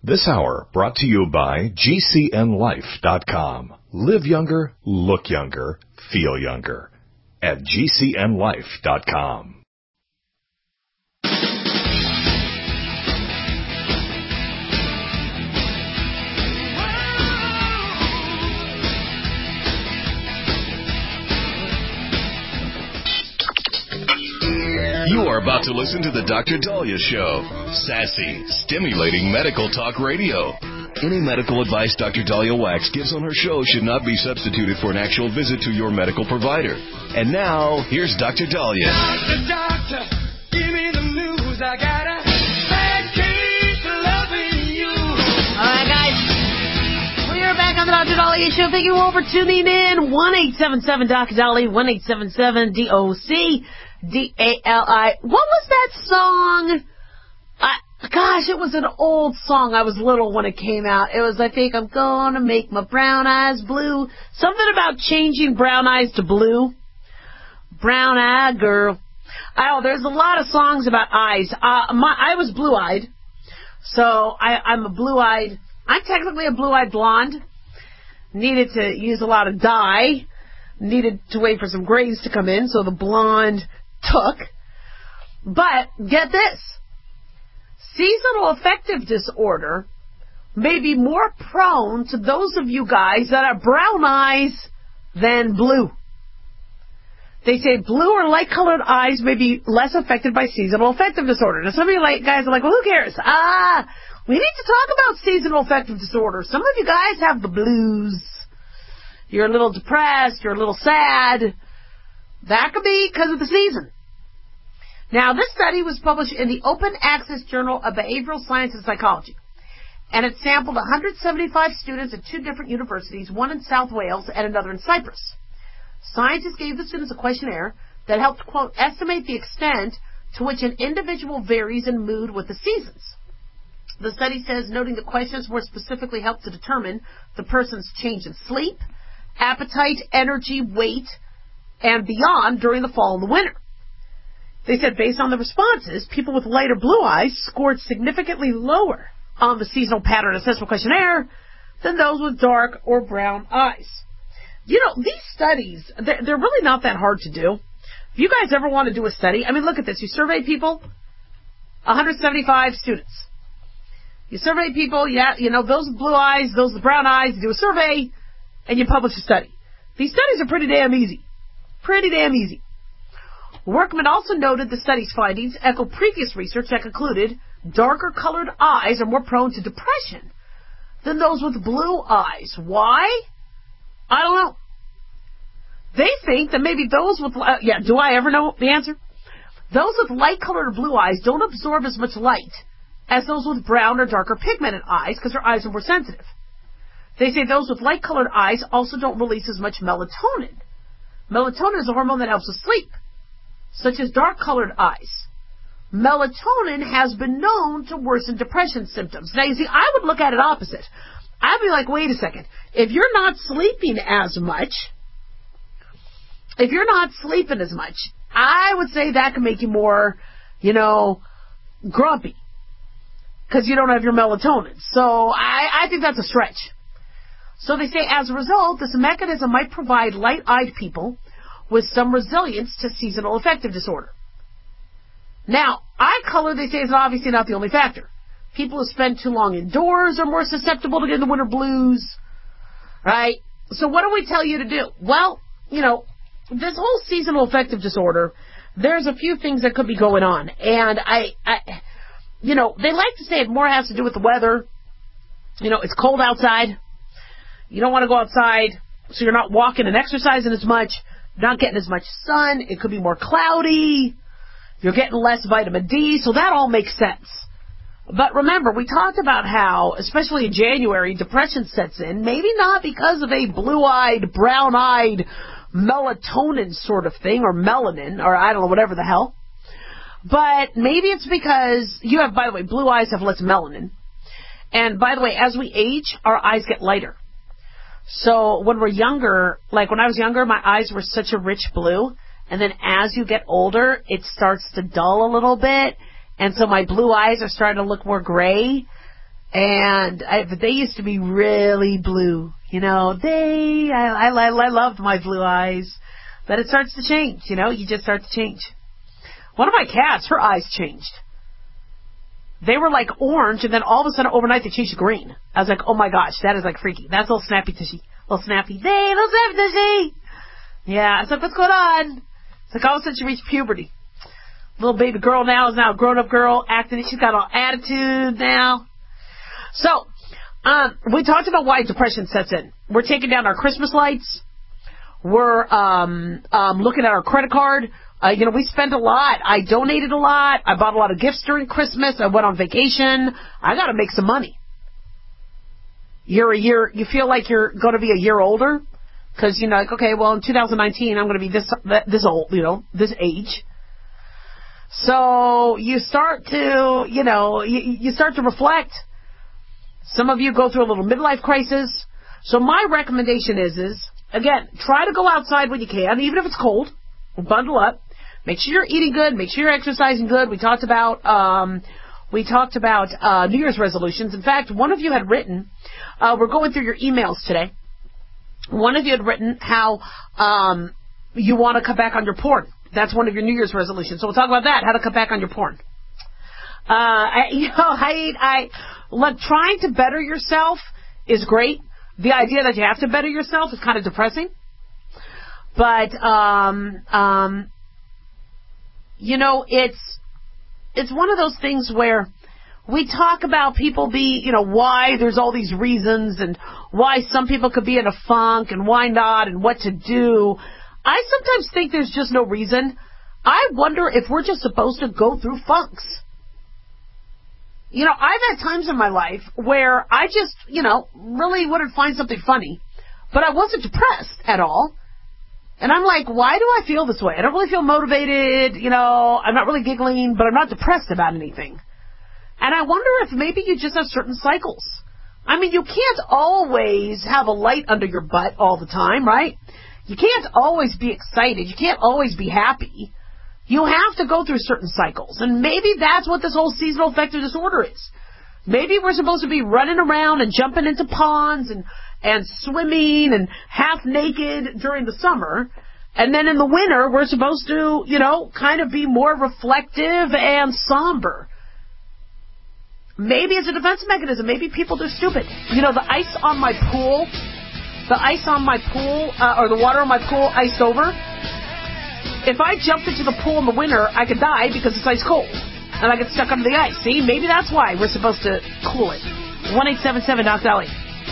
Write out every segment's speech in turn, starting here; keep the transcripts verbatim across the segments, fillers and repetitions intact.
This hour brought to you by G C N life dot com. Live younger, look younger, feel younger at G C N life dot com. You are about to listen to the Doctor Daliah Show. Sassy, stimulating medical talk radio. Any medical advice Doctor Daliah Wax gives on her show should not be substituted for an actual visit to your medical provider. And now, here's Doctor Daliah. Doctor, doctor, give me the news. I got a bad case of loving you. All right, guys. We are back on the Doctor Daliah Show. Thank you all for tuning in. one eight seven seven Doctor Daliah, one eight seven seven D O C. D A L I. What was that song? I, gosh, it was an old song. I was little when it came out. It was, I think, I'm gonna make my brown eyes blue. Something about changing brown eyes to blue. Brown eyed girl. I know, there's a lot of songs about eyes. Uh, my, I was blue-eyed. So, I, I'm a blue-eyed, I'm technically a blue-eyed blonde. Needed to use a lot of dye. Needed to wait for some grays to come in, so the blonde took. But get this, seasonal affective disorder may be more prone to those of you guys that have brown eyes than blue. They say blue or light colored eyes may be less affected by seasonal affective disorder. Now some of you like guys are like, well, who cares? Ah, we need to talk about seasonal affective disorder. Some of you guys have the blues. You're a little depressed, you're a little sad. That could be because of the season. Now, this study was published in the Open Access Journal of Behavioral Science and Psychology, and it sampled one hundred seventy-five students at two different universities, one in South Wales and another in Cyprus. Scientists gave the students a questionnaire that helped, quote, estimate the extent to which an individual varies in mood with the seasons. The study says, noting the questions more specifically helped to determine the person's change in sleep, appetite, energy, weight, and beyond during the fall and the winter. They said based on the responses, people with lighter blue eyes scored significantly lower on the seasonal pattern assessment questionnaire than those with dark or brown eyes. You know, these studies, they're, they're really not that hard to do. If you guys ever want to do a study, I mean, look at this. You survey people, one hundred seventy-five students. You survey people, yeah, you know, those with blue eyes, those with brown eyes, you do a survey, and you publish a study. These studies are pretty damn easy. Pretty damn easy. Workman also noted the study's findings echo previous research that concluded darker colored eyes are more prone to depression than those with blue eyes. Why? I don't know. They think that maybe those with, uh, yeah, do I ever know the answer? Those with light colored or blue eyes don't absorb as much light as those with brown or darker pigmented eyes because their eyes are more sensitive. They say those with light-colored eyes also don't release as much melatonin. Melatonin is a hormone that helps us sleep, such as dark-colored eyes. Melatonin has been known to worsen depression symptoms. Now, you see, I would look at it opposite. I'd be like, wait a second. If you're not sleeping as much, if you're not sleeping as much, I would say that can make you more, you know, grumpy because you don't have your melatonin. So I, I think that's a stretch. So they say, as a result, this mechanism might provide light-eyed people with some resilience to seasonal affective disorder. Now, eye color, they say, is obviously not the only factor. People who spend too long indoors are more susceptible to getting the winter blues, right? So what do we tell you to do? Well, you know, this whole seasonal affective disorder, there's a few things that could be going on. And I, I you know, they like to say it more has to do with the weather. You know, it's cold outside. You don't want to go outside, so you're not walking and exercising as much, not getting as much sun. It could be more cloudy. You're getting less vitamin D, so that all makes sense. But remember, we talked about how, especially in January, depression sets in, maybe not because of a blue-eyed, brown-eyed melatonin sort of thing, or melanin, or I don't know, whatever the hell. But maybe it's because you have, by the way, blue eyes have less melanin. And by the way, as we age, our eyes get lighter. So when we're younger, like when I was younger, my eyes were such a rich blue. And then as you get older, it starts to dull a little bit. And so my blue eyes are starting to look more gray. And I, but they used to be really blue. You know, they, I, I, I loved my blue eyes. But it starts to change, you know, you just start to change. One of my cats, her eyes changed. They were like orange, and then all of a sudden overnight they changed to green. I was like, oh my gosh, that is like freaky. That's a little snappy tushy. Little snappy. Hey, little snappy tushy. Yeah, I was like, what's going on? It's like all of a sudden she reached puberty. Little baby girl now is now a grown-up girl, acting, she's got all attitude now. So, um, we talked about why depression sets in. We're taking down our Christmas lights. We're um, um, looking at our credit card. Uh, you know, we spent a lot. I donated a lot. I bought a lot of gifts during Christmas. I went on vacation. I got to make some money. You're a year. You feel like you're going to be a year older because you know, like, okay, well, in two thousand nineteen, I'm going to be this this old, you know, this age. So you start to, you know, you, you start to reflect. Some of you go through a little midlife crisis. So my recommendation is, is again, try to go outside when you can, even if it's cold. Bundle up. Make sure you're eating good. Make sure you're exercising good. We talked about um, we talked about uh, New Year's resolutions. In fact, one of you had written. Uh, we're going through your emails today. One of you had written how um, you want to cut back on your porn. That's one of your New Year's resolutions. So we'll talk about that. How to cut back on your porn. Uh, I, you know, I, I look. Trying to better yourself is great. The idea that you have to better yourself is kind of depressing. But, um, um, you know, it's, it's one of those things where we talk about people be, you know, why there's all these reasons and why some people could be in a funk and why not and what to do. I sometimes think there's just no reason. I wonder if we're just supposed to go through funks. You know, I've had times in my life where I just, you know, really wouldn't find something funny, but I wasn't depressed at all. And I'm like, why do I feel this way? I don't really feel motivated, you know, I'm not really giggling, but I'm not depressed about anything. And I wonder if maybe you just have certain cycles. I mean, you can't always have a light under your butt all the time, right? You can't always be excited. You can't always be happy. You have to go through certain cycles. And maybe that's what this whole seasonal affective disorder is. Maybe we're supposed to be running around and jumping into ponds and and swimming and half naked during the summer. And then in the winter, we're supposed to, you know, kind of be more reflective and somber. Maybe it's a defense mechanism. Maybe people are stupid. You know, the ice on my pool, the ice on my pool, uh, or the water on my pool iced over. If I jumped into the pool in the winter, I could die because it's ice cold. And I get stuck under the ice. See, maybe that's why we're supposed to cool it. one eight seven seven Doc Dolly.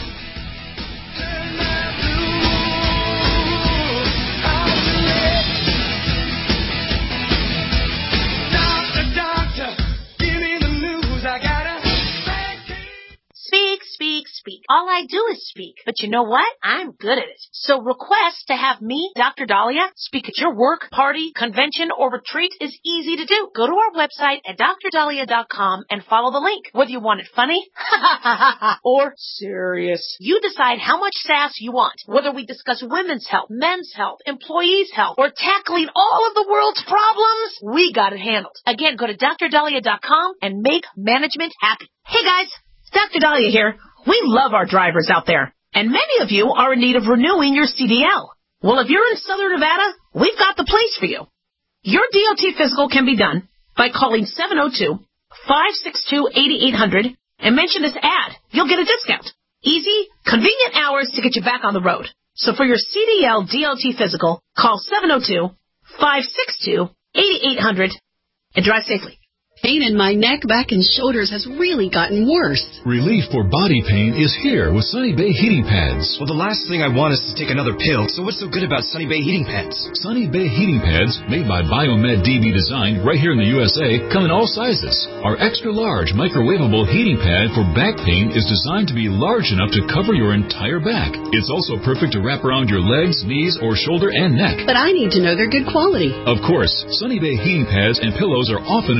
Speak, speak, speak. All I do is speak. But you know what? I'm good at it. So request to have me, Doctor Dahlia, speak at your work, party, convention, or retreat is easy to do. Go to our website at dr dahlia dot com and follow the link. Whether you want it funny or serious, you decide how much sass you want. Whether we discuss women's health, men's health, employees' health, or tackling all of the world's problems, we got it handled. Again, go to dr dahlia dot com and make management happy. Hey guys! Doctor Dahlia here. We love our drivers out there, and many of you are in need of renewing your C D L. Well, if you're in Southern Nevada, we've got the place for you. Your D O T physical can be done by calling seven oh two, five six two, eight eight hundred and mention this ad. You'll get a discount. Easy, convenient hours to get you back on the road. So for your C D L D O T physical, call seven oh two, five six two, eight eight hundred and drive safely. Pain in my neck, back, and shoulders has really gotten worse. Relief for body pain is here with Sunny Bay Heating Pads. Well, the last thing I want is to take another pill, so what's so good about Sunny Bay Heating Pads? Sunny Bay Heating Pads, made by Biomed D B Design right here in the U S A, come in all sizes. Our extra-large microwavable heating pad for back pain is designed to be large enough to cover your entire back. It's also perfect to wrap around your legs, knees, or shoulder and neck. But I need to know they're good quality. Of course, Sunny Bay Heating Pads and pillows are often in Amazon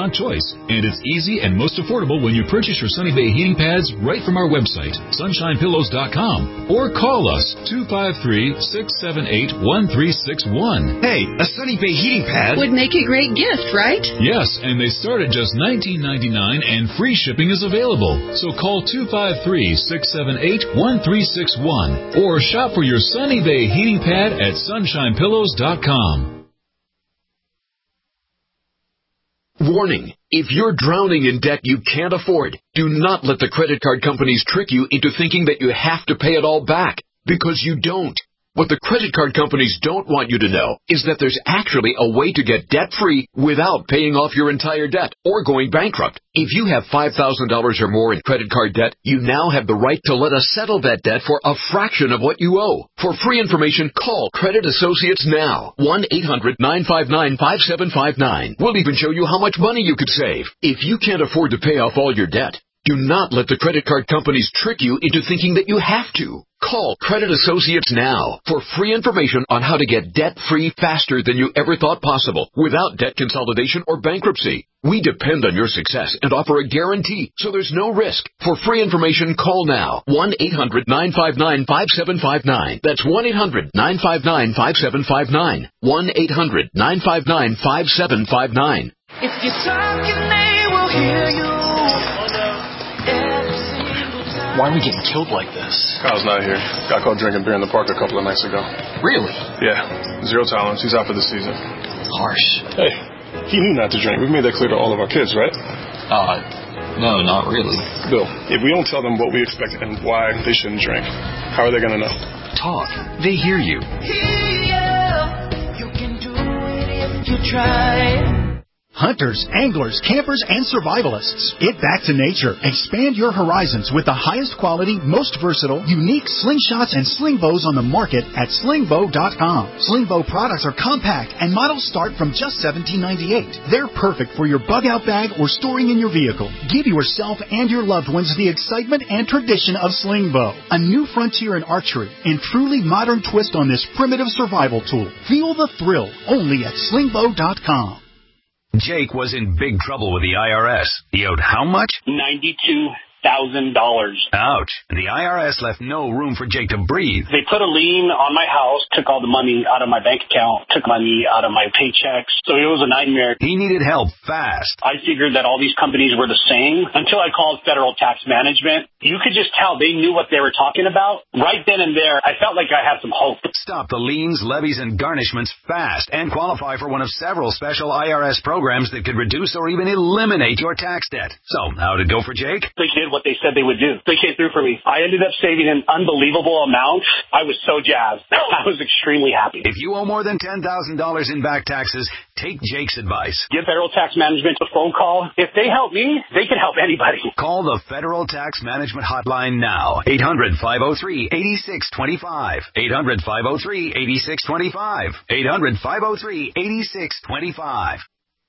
restaurant choice. And it's easy and most affordable when you purchase your Sunny Bay heating pads right from our website, sunshine pillows dot com, or call us two five three, six seven eight, one three six one. Hey, a Sunny Bay heating pad Would make a great gift, right? Yes, and they start at just nineteen ninety-nine and free shipping is available. So call two five three, six seven eight, one three six one or shop for your Sunny Bay heating pad at sunshine pillows dot com. Warning. If you're drowning in debt you can't afford, do not let the credit card companies trick you into thinking that you have to pay it all back, because you don't. What the credit card companies don't want you to know is that there's actually a way to get debt-free without paying off your entire debt or going bankrupt. If you have five thousand dollars or more in credit card debt, you now have the right to let us settle that debt for a fraction of what you owe. For free information, call Credit Associates now. one eight hundred, nine five nine, five seven five nine. We'll even show you how much money you could save. If you can't afford to pay off all your debt, do not let the credit card companies trick you into thinking that you have to. Call Credit Associates now for free information on how to get debt-free faster than you ever thought possible without debt consolidation or bankruptcy. We depend on your success and offer a guarantee, so there's no risk. For free information, call now. one eight hundred, nine five nine, five seven five nine. That's one eight hundred, nine five nine, five seven five nine. one eight hundred, nine five nine, five seven five nine. If you talk and they will hear you. Why are we getting killed like this? Kyle's not here. Got caught drinking beer in the park a couple of nights ago. Really? Yeah. Zero tolerance. He's out for the season. Harsh. Hey, he knew not to drink. We've made that clear to all of our kids, right? Uh, no, not really. Bill, if we don't tell them what we expect and why they shouldn't drink, how are they going to know? Talk. They hear you. Yeah, you can do it if you try. Hunters, anglers, campers, and survivalists. Get back to nature. Expand your horizons with the highest quality, most versatile, unique slingshots and sling bows on the market at sling bow dot com. Sling bow products are compact and models start from just seventeen ninety-eight. They're perfect for your bug out bag or storing in your vehicle. Give yourself and your loved ones the excitement and tradition of sling bow. A new frontier in archery and truly modern twist on this primitive survival tool. Feel the thrill only at sling bow dot com. Jake was in big trouble with the I R S. He owed how much? ninety-two thousand dollars. Ouch. The I R S left no room for Jake to breathe. They put a lien on my house, took all the money out of my bank account, took money out of my paychecks. So it was a nightmare. He needed help fast. I figured that all these companies were the same until I called Federal Tax Management. You could just tell they knew what they were talking about. Right then and there, I felt like I had some hope. Stop the liens, levies, and garnishments fast and qualify for one of several special I R S programs that could reduce or even eliminate your tax debt. So, how'd it go for Jake? They did what they said they would do. They came through for me. I ended up saving an unbelievable amount. I was so jazzed. I was extremely happy. If you owe more than ten thousand dollars in back taxes, take Jake's advice. Give Federal Tax Management a phone call. If they help me, they can help anybody. Call the Federal Tax Management Hotline now. eight hundred, five oh three, eight six two five. eight hundred, five oh three, eight six two five. eight hundred, five oh three, eight six two five.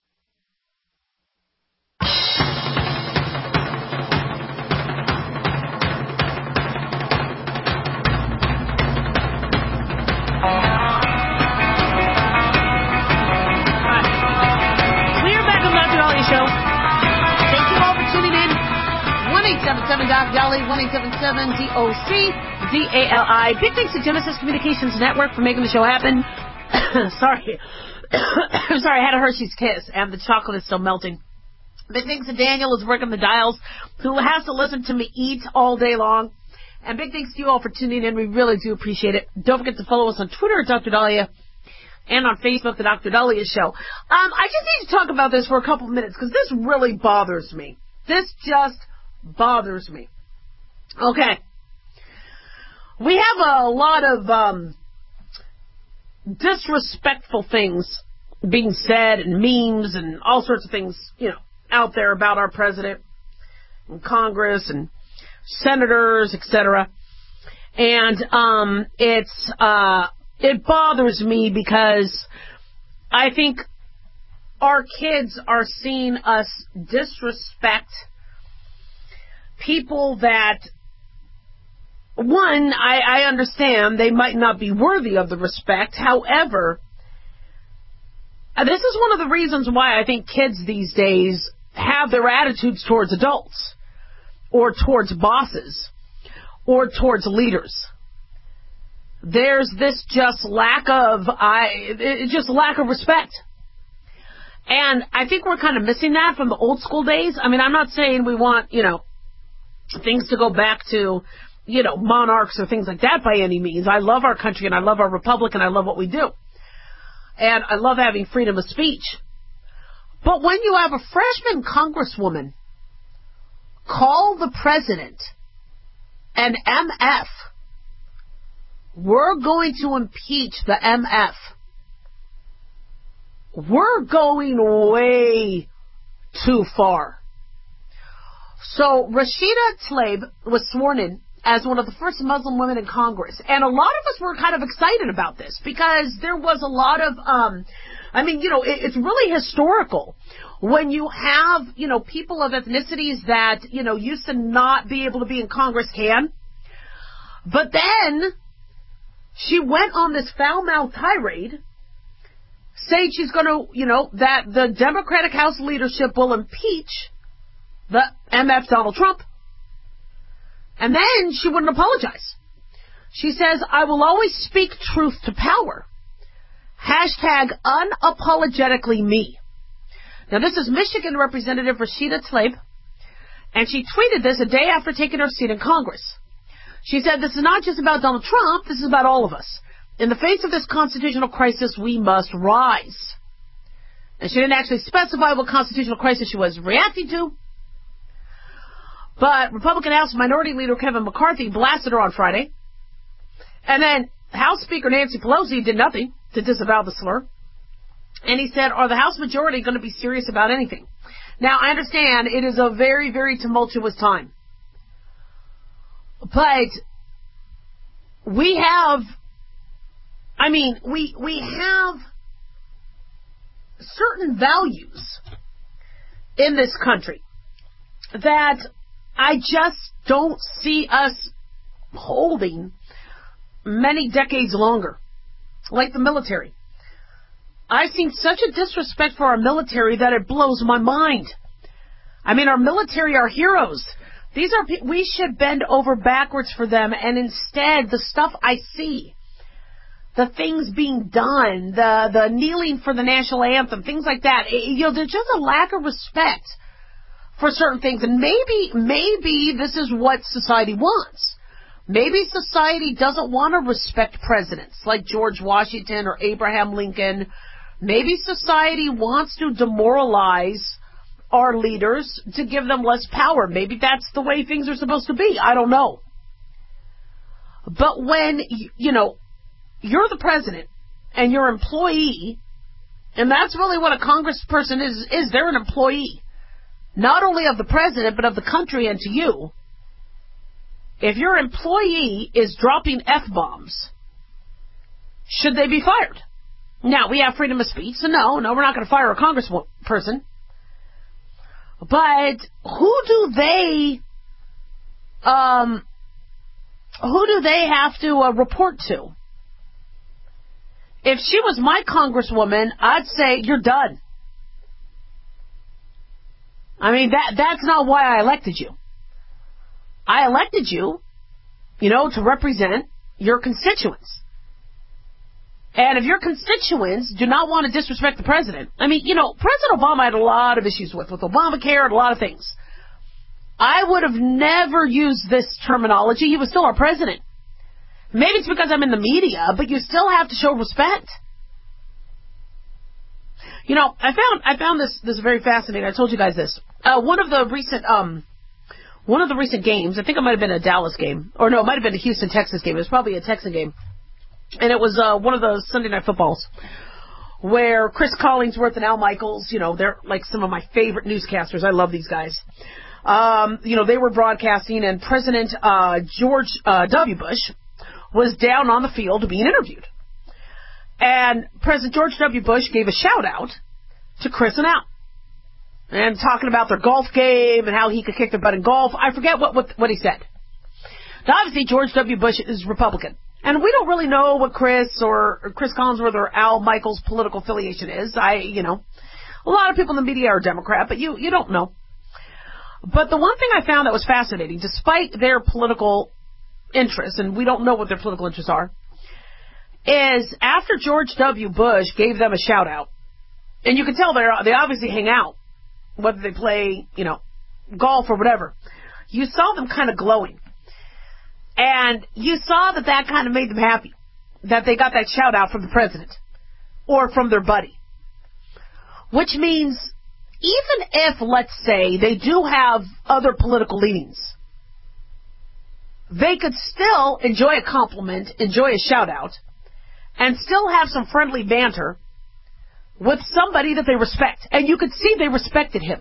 one eight seven seven Doc Dolly, one eight seven seven D O C D A L I. Big thanks to Genesis Communications Network for making the show happen. Sorry. I'm sorry, I had a Hershey's Kiss, and the chocolate is still melting. Big thanks to Daniel, who's working the dials, who has to listen to me eat all day long. And big thanks to you all for tuning in. We really do appreciate it. Don't forget to follow us on Twitter at Doctor Dahlia and on Facebook, The Doctor Dahlia Show. Um, I just need to talk about this for a couple minutes, because this really bothers me. This just bothers me. Okay. We have a lot of um, disrespectful things being said and memes and all sorts of things, you know, out there about our president and Congress and senators, et cetera. And um, it's uh, it bothers me because I think our kids are seeing us disrespect people that, one, I, I understand they might not be worthy of the respect. However, Uh, this is one of the reasons why I think kids these days have their attitudes towards adults, or towards bosses, or towards leaders. There's this just lack of, I, it, just lack of respect. And I think we're kind of missing that from the old school days. I mean, I'm not saying we want, you know, things to go back to, you know, monarchs or things like that by any means. I love our country and I love our republic and I love what we do. And I love having freedom of speech. But when you have a freshman congresswoman call the president an M F, we're going to impeach the M F. We're going way too far. So Rashida Tlaib was sworn in as one of the first Muslim women in Congress. And a lot of us were kind of excited about this because there was a lot of, um, I mean, you know, it, it's really historical when you have, you know, people of ethnicities that, you know, used to not be able to be in Congress can. But then she went on this foul-mouthed tirade saying she's going to, you know, that the Democratic House leadership will impeach the M F Donald Trump. And then she wouldn't apologize. She says, I will always speak truth to power. Hashtag unapologetically me. Now, this is Michigan Representative Rashida Tlaib, and she tweeted this a day after taking her seat in Congress. She said, this is not just about Donald Trump, this is about all of us. In the face of this constitutional crisis, we must rise. And she didn't actually specify what constitutional crisis she was reacting to. But Republican House Minority Leader Kevin McCarthy blasted her on Friday. And then House Speaker Nancy Pelosi did nothing to disavow the slur. And he said, are the House majority going to be serious about anything? Now, I understand it is a very, very tumultuous time. But we have, I mean, we we have certain values in this country that I just don't see us holding many decades longer, like the military. I've seen such a disrespect for our military that it blows my mind. I mean, our military are heroes. These are pe- we should bend over backwards for them, and instead, the stuff I see, the things being done, the the kneeling for the national anthem, things like that, it, you know, there's just a lack of respect for certain things, and maybe maybe this is what society wants. Maybe society doesn't want to respect presidents like George Washington or Abraham Lincoln. Maybe society wants to demoralize our leaders to give them less power. Maybe that's the way things are supposed to be. I don't know. But when, you know, you're the president and your employee, and that's really what a congressperson is, is they're an employee, not only of the president, but of the country and to you. If your employee is dropping F-bombs, should they be fired? Now, we have freedom of speech, so no, no, we're not going to fire a congressperson. But who do they, um, who do they have to uh, report to? If she was my congresswoman, I'd say, you're done. I mean, that that's not why I elected you. I elected you, you know, to represent your constituents. And if your constituents do not want to disrespect the president, I mean, you know, President Obama had a lot of issues with, with Obamacare and a lot of things. I would have never used this terminology. He was still our president. Maybe it's because I'm in the media, but you still have to show respect. You know, I found I found this this very fascinating. I told you guys this. Uh, one of the recent um one of the recent games, I think it might have been a Dallas game, or no, it might have been a Houston Texas game. It was probably a Texan game. And it was uh, one of those Sunday Night Footballs where Chris Collingsworth and Al Michaels, you know, they're like some of my favorite newscasters. I love these guys. Um, you know, they were broadcasting, and President uh, George uh, W. Bush was down on the field being interviewed. And President George W. Bush gave a shout-out to Chris and Al. And talking about their golf game and how he could kick their butt in golf. I forget what, what, what he said. Now, obviously, George W. Bush is Republican. And we don't really know what Chris or Chris Collinsworth or Al Michaels' political affiliation is. I, you know, a lot of people in the media are Democrat, but you, you don't know. But the one thing I found that was fascinating, despite their political interests, and we don't know what their political interests are, is after George W. Bush gave them a shout out, and you can tell they're, they obviously hang out, whether they play, you know, golf or whatever, you saw them kind of glowing. And you saw that that kind of made them happy, that they got that shout out from the president or from their buddy. Which means even if, let's say, they do have other political leanings, they could still enjoy a compliment, enjoy a shout out, and still have some friendly banter with somebody that they respect. And you could see they respected him.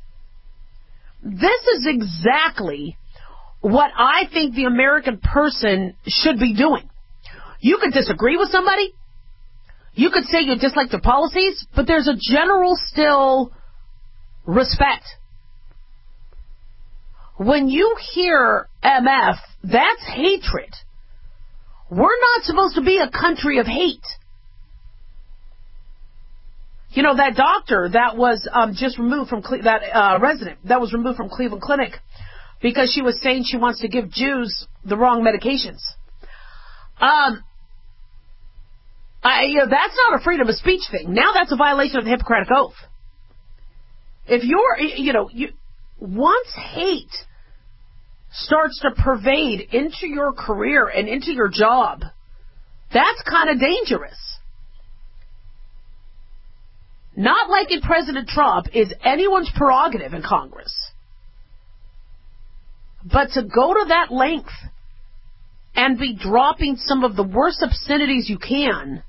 This is exactly what I think the American person should be doing. You could disagree with somebody. You could say you dislike their policies, but there's a general still respect. When you hear M F, that's hatred. We're not supposed to be a country of hate. You know, that doctor that was um, just removed from, Cle- that uh, resident that was removed from Cleveland Clinic because she was saying she wants to give Jews the wrong medications. Um, I, you know, that's not a freedom of speech thing. Now that's a violation of the Hippocratic Oath. If you're, you know, you, once hate starts to pervade into your career and into your job, that's kind of dangerous. Not liking President Trump is anyone's prerogative in Congress. But to go to that length and be dropping some of the worst obscenities you can,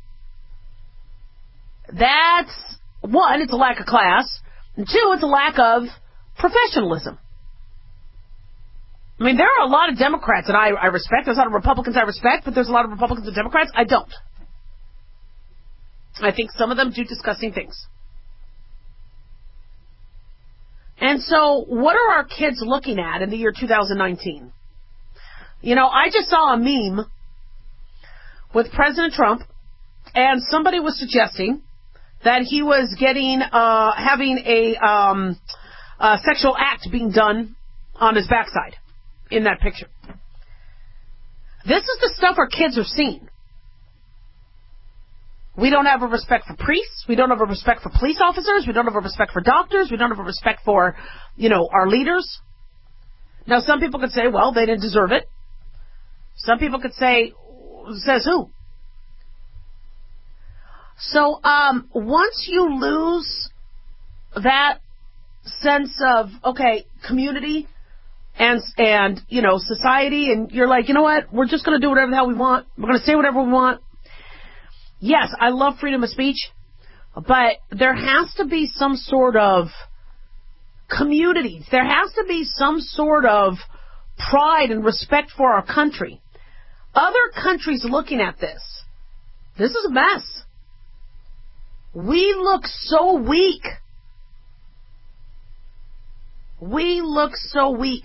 that's, one, it's a lack of class, and two, it's a lack of professionalism. I mean, there are a lot of Democrats that I, I respect. There's a lot of Republicans I respect, but there's a lot of Republicans and Democrats I don't. I think some of them do disgusting things. And so, what are our kids looking at in the year two thousand nineteen? You know, I just saw a meme with President Trump, and somebody was suggesting that he was getting, uh, having a, um, a sexual act being done on his backside in that picture. This is the stuff our kids are seeing. We don't have a respect for priests. We don't have a respect for police officers. We don't have a respect for doctors. We don't have a respect for, you know, our leaders. Now, some people could say, well, they didn't deserve it. Some people could say, says who? So, um, once you lose that sense of, okay, community and, and, you know, society, and you're like, you know what, we're just going to do whatever the hell we want. We're going to say whatever we want. Yes, I love freedom of speech, but there has to be some sort of community. There has to be some sort of pride and respect for our country. Other countries looking at this, this is a mess. We look so weak. We look so weak.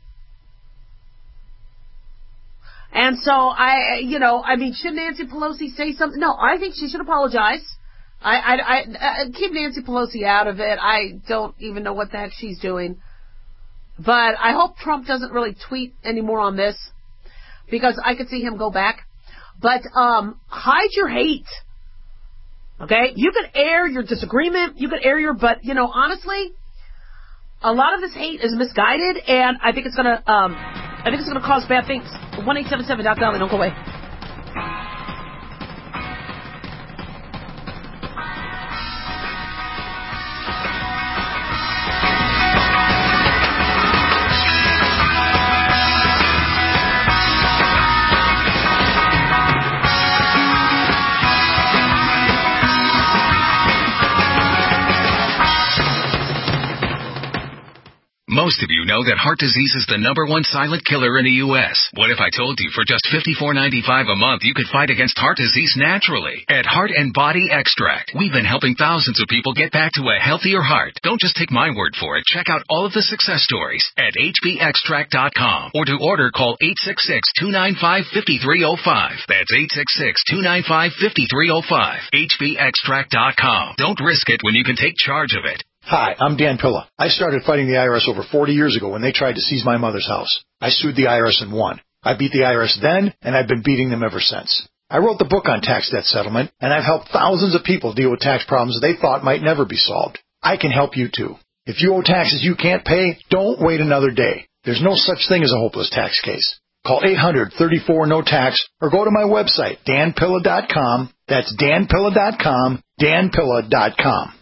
And so, I, you know, I mean, should Nancy Pelosi say something? No, I think she should apologize. I, I, I, I keep Nancy Pelosi out of it. I don't even know what the heck she's doing. But I hope Trump doesn't really tweet anymore on this, because I could see him go back. But um, hide your hate. Okay? You can air your disagreement. You can air your, but, you know, honestly, a lot of this hate is misguided, and I think it's going to, um, I think it's going to cause bad things. one eight seven seven, Doctor Dolly, don't go away. Most Most of you know that heart disease is the number one silent killer in the U S What if I told you for just fifty-four ninety-five a month you could fight against heart disease naturally? At Heart and Body Extract, we've been helping thousands of people get back to a healthier heart. Don't just take my word for it. Check out all of the success stories at H B extract dot com. Or to order, call eight six six, two nine five, five three zero five. That's eight six six, two nine five, five three zero five. H B extract dot com. Don't risk it when you can take charge of it. Hi, I'm Dan Pilla. I started fighting the I R S over forty years ago when they tried to seize my mother's house. I sued the I R S and won. I beat the I R S then, and I've been beating them ever since. I wrote the book on tax debt settlement, and I've helped thousands of people deal with tax problems they thought might never be solved. I can help you too. If you owe taxes you can't pay, don't wait another day. There's no such thing as a hopeless tax case. Call eight hundred, thirty-four, no tax or go to my website, dan pilla dot com. That's dan pilla dot com, dan pilla dot com.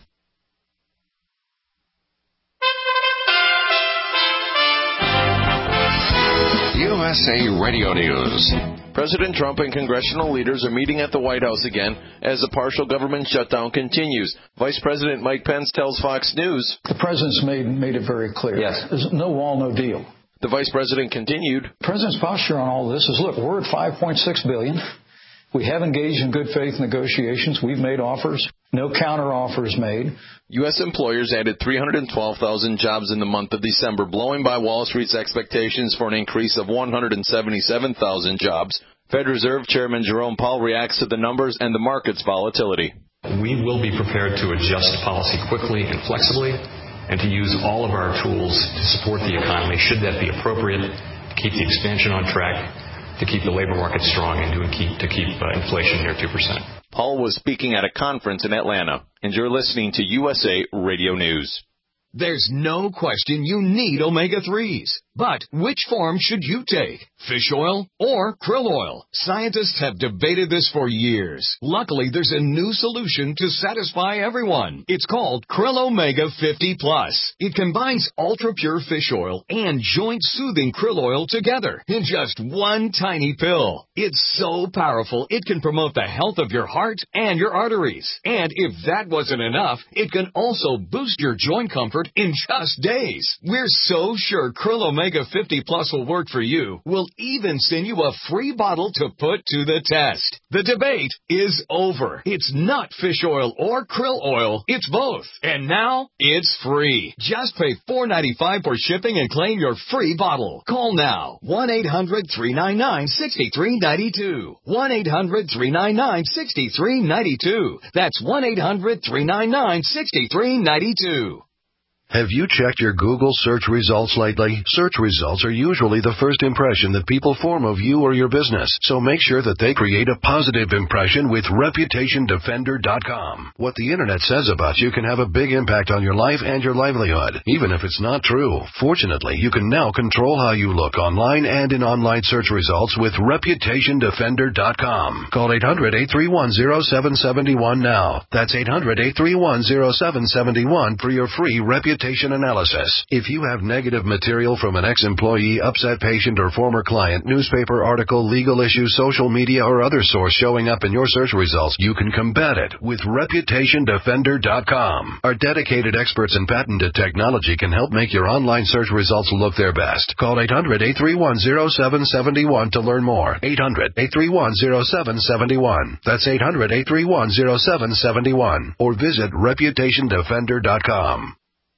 U S A Radio News. President Trump and congressional leaders are meeting at the White House again as the partial government shutdown continues. Vice President Mike Pence tells Fox News, the president's made made it very clear. Yes. There's no wall, no deal. The vice president continued, the president's posture on all this is, look, we're at five point six billion dollars. We have engaged in good faith negotiations. We've made offers. No counter offers made. U S employers added three hundred twelve thousand jobs in the month of December, blowing by Wall Street's expectations for an increase of one hundred seventy-seven thousand jobs. Fed Reserve Chairman Jerome Powell reacts to the numbers and the market's volatility. We will be prepared to adjust policy quickly and flexibly and to use all of our tools to support the economy, should that be appropriate, to keep the expansion on track, to keep the labor market strong, and to keep, to keep uh, inflation near two percent. Powell was speaking at a conference in Atlanta, and you're listening to U S A Radio News. There's no question you need omega threes. But which form should you take? Fish oil or krill oil? Scientists have debated this for years. Luckily, there's a new solution to satisfy everyone. It's called Krill Omega fifty plus. It combines ultra-pure fish oil and joint-soothing krill oil together in just one tiny pill. It's so powerful, it can promote the health of your heart and your arteries. And if that wasn't enough, it can also boost your joint comfort in just days. We're so sure Krill Omega fifty plus will work for you. We'll even send you a free bottle to put to the test. The debate is over. It's not fish oil or krill oil. It's both. And now it's free. Just pay four ninety-five for shipping and claim your free bottle. Call now. one eight hundred, three nine nine, six three nine two. one eight hundred, three nine nine, six three nine two. That's one eight hundred, three nine nine, six three nine two. Have you checked your Google search results lately? Search results are usually the first impression that people form of you or your business, so make sure that they create a positive impression with reputation defender dot com. What the internet says about you can have a big impact on your life and your livelihood, even if it's not true. Fortunately, you can now control how you look online and in online search results with reputation defender dot com. Call eight hundred, eight three one, zero seven seven one now. That's eight hundred, eight three one, zero seven seven one for your free reputation analysis. If you have negative material from an ex-employee, upset patient, or former client, newspaper article, legal issue, social media, or other source showing up in your search results, you can combat it with reputation defender dot com. Our dedicated experts in patented technology can help make your online search results look their best. Call eight hundred, eight three one, zero seven seven one to learn more. eight hundred, eight three one, zero seven seven one. That's eight hundred, eight three one, zero seven seven one. Or visit reputation defender dot com.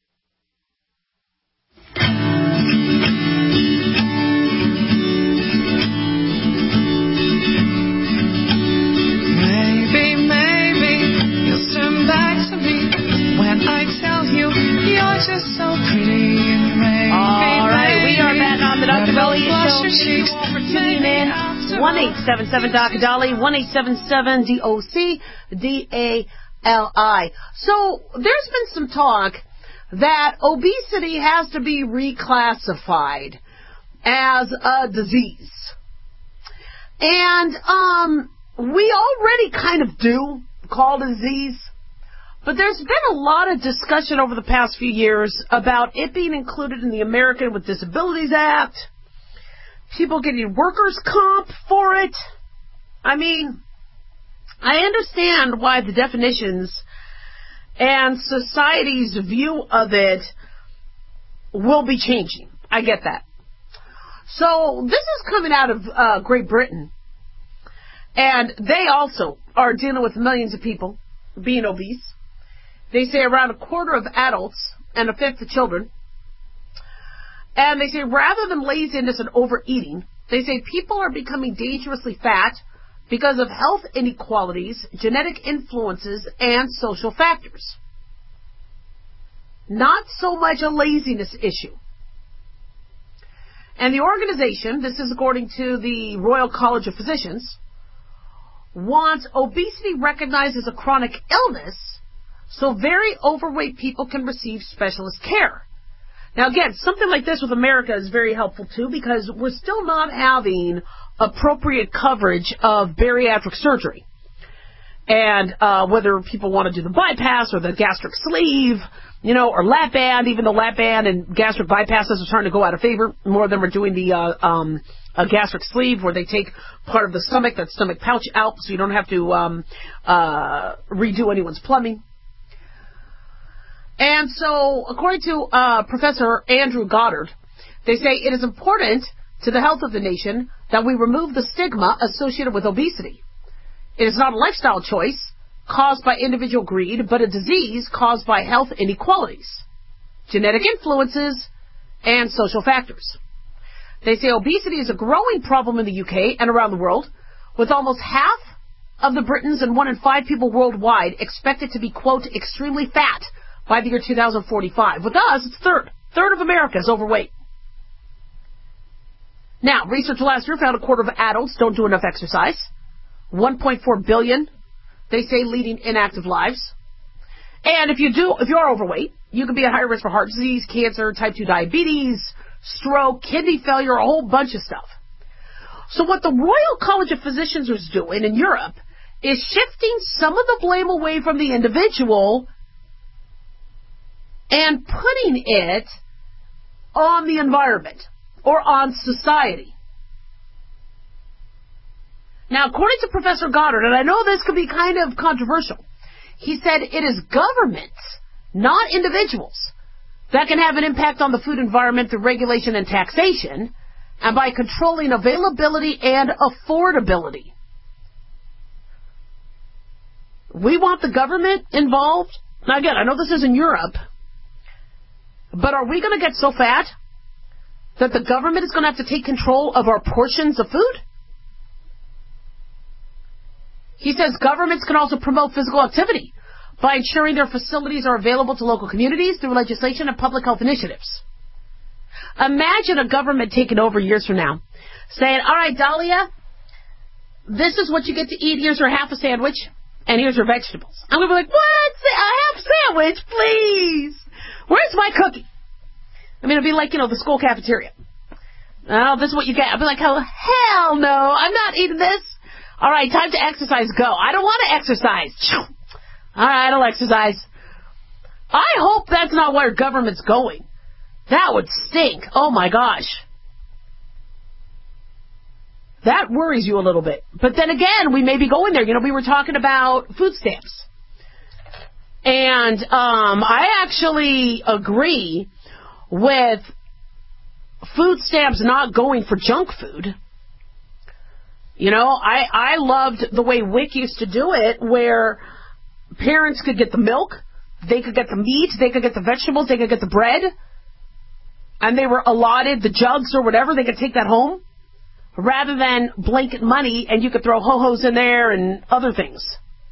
Maybe, maybe you'll turn back to me when I tell you you're just so pretty. Maybe, all right, maybe, we are back on the Doctor Dolly Show. Thank Thank you all for tuning in. one eight seven seven Doctor Dolly, one eight seven seven D O C D A L I. So there's been some talk that obesity has to be reclassified as a disease. And um, we already kind of do call it a disease, but there's been a lot of discussion over the past few years about it being included in the American with Disabilities Act, people getting workers' comp for it. I mean, I understand why the definitions and society's view of it will be changing. I get that. So this is coming out of uh, Great Britain. And they also are dealing with millions of people being obese. They say around a quarter of adults and a fifth of children. And they say rather than laziness and overeating, they say people are becoming dangerously fat because of health inequalities, genetic influences, and social factors. Not so much a laziness issue. And the organization, this is according to the Royal College of Physicians, wants obesity recognized as a chronic illness so very overweight people can receive specialist care. Now again, something like this with America is very helpful too, because we're still not having appropriate coverage of bariatric surgery. And uh, whether people want to do the bypass or the gastric sleeve, you know, or lap band, even though lap band and gastric bypasses are starting to go out of favor. More of them are doing the uh, um, a gastric sleeve where they take part of the stomach, that stomach pouch out, so you don't have to um, uh, redo anyone's plumbing. And so, according to uh, Professor Andrew Goddard, they say it is important to the health of the nation that we remove the stigma associated with obesity. It is not a lifestyle choice caused by individual greed, but a disease caused by health inequalities, genetic influences, and social factors. They say obesity is a growing problem in the U K and around the world, with almost half of the Britons and one in five people worldwide expected to be, quote, extremely fat by the year two thousand forty-five. With us, it's a third. Third of America is overweight. Now, research last year found a quarter of adults don't do enough exercise. one point four billion, they say, leading inactive lives. And if you do, if you're overweight, you can be at higher risk for heart disease, cancer, type two diabetes, stroke, kidney failure, a whole bunch of stuff. So what the Royal College of Physicians was doing in Europe is shifting some of the blame away from the individual and putting it on the environment or on society. Now, according to Professor Goddard, and I know this could be kind of controversial, he said it is governments, not individuals, that can have an impact on the food environment through regulation and taxation, and by controlling availability and affordability. We want the government involved. Now, again, I know this is in Europe, but are we going to get so fat that the government is going to have to take control of our portions of food? He says governments can also promote physical activity by ensuring their facilities are available to local communities through legislation and public health initiatives. Imagine a government taking over years from now, saying, all right, Dahlia, this is what you get to eat. Here's your half a sandwich, and here's your vegetables. I'm going to be like, what? A half sandwich, please? Where's my cookie? I mean, it'll be like, you know, the school cafeteria. Oh, this is what you get. I'll be like, oh, hell no, I'm not eating this. All right, time to exercise. Go. I don't want to exercise. All right, I'll exercise. I hope that's not where government's going. That would stink. Oh, my gosh. That worries you a little bit. But then again, we may be going there. You know, we were talking about food stamps. And um, I actually agree with food stamps not going for junk food. You know, I, I loved the way WIC used to do it, where parents could get the milk, they could get the meat, they could get the vegetables, they could get the bread, and they were allotted the jugs or whatever, they could take that home, rather than blanket money, and you could throw ho-hos in there and other things.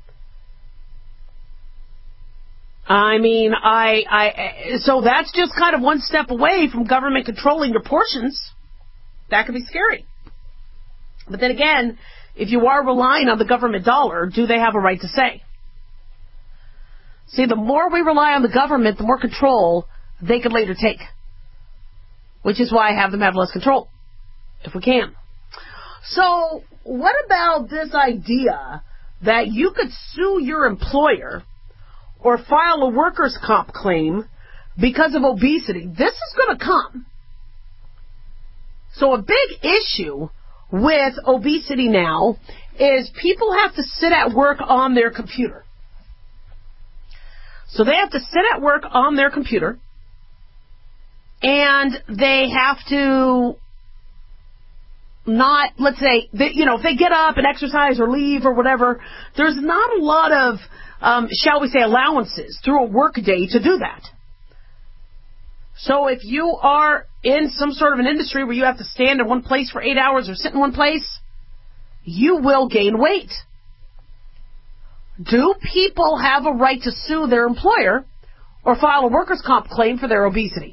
I mean, I, I, so that's just kind of one step away from government controlling your portions. That could be scary. But then again, if you are relying on the government dollar, do they have a right to say? See, the more we rely on the government, the more control they could later take. Which is why I have them have less control, if we can. So, what about this idea that you could sue your employer or file a workers' comp claim because of obesity? This is going to come. So a big issue with obesity now is people have to sit at work on their computer. So they have to sit at work on their computer, and they have to not, let's say, they, you know, if they get up and exercise or leave or whatever, there's not a lot of, um, shall we say, allowances through a work day to do that. So if you are in some sort of an industry where you have to stand in one place for eight hours or sit in one place, you will gain weight. Do people have a right to sue their employer or file a workers' comp claim for their obesity?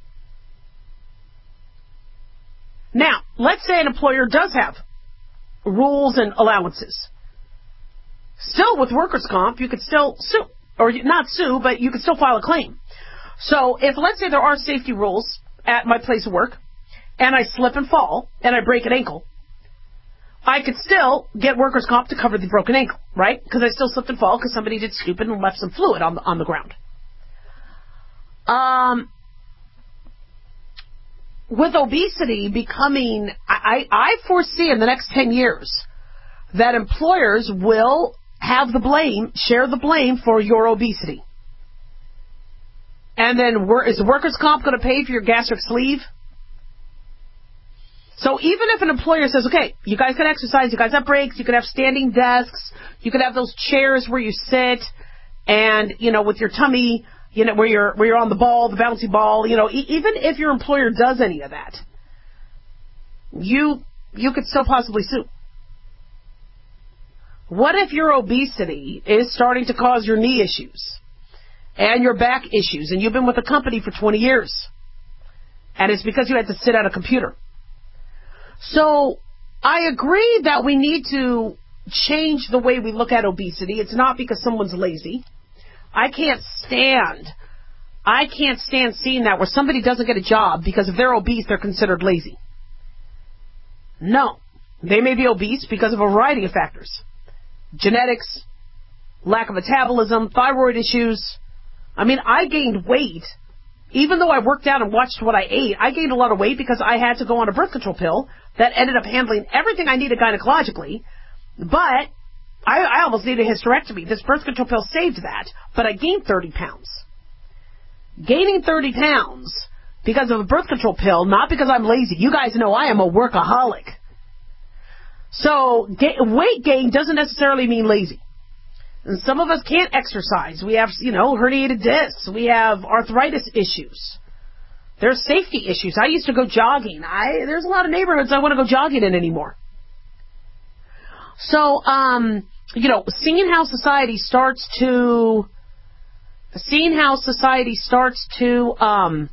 Now, let's say an employer does have rules and allowances. Still, with workers' comp, you could still sue, or not sue, but you could still file a claim. So if, let's say, there are safety rules at my place of work, and I slip and fall, and I break an ankle, I could still get workers' comp to cover the broken ankle, right? Because I still slipped and fall because somebody did stupid and left some fluid on the, on the ground. Um, with obesity becoming, I, I foresee in the next ten years that employers will have the blame, share the blame for your obesity. And then is the workers' comp going to pay for your gastric sleeve? So even if an employer says, okay, you guys can exercise, you guys have breaks, you can have standing desks, you can have those chairs where you sit, and, you know, with your tummy, you know, where you're where you're on the ball, the bouncy ball, you know, e- even if your employer does any of that, you you could still possibly sue. What if your obesity is starting to cause your knee issues and your back issues, and you've been with a company for twenty years, and it's because you had to sit at a computer? So I agree that we need to change the way we look at obesity. It's not because someone's lazy. I can't stand, I can't stand seeing that where somebody doesn't get a job because if they're obese, they're considered lazy. No. They may be obese because of a variety of factors. Genetics, lack of metabolism, thyroid issues. I mean, I gained weight. Even though I worked out and watched what I ate, I gained a lot of weight because I had to go on a birth control pill that ended up handling everything I needed gynecologically. But I, I almost needed a hysterectomy. This birth control pill saved that, but I gained thirty pounds. Gaining thirty pounds because of a birth control pill, not because I'm lazy. You guys know I am a workaholic. So ga- weight gain doesn't necessarily mean lazy. And some of us can't exercise. We have, you know, herniated discs. We have arthritis issues. There's safety issues. I used to go jogging. I There's a lot of neighborhoods I want to go jogging in anymore. So, um, you know, seeing how society starts to, seeing how society starts to um,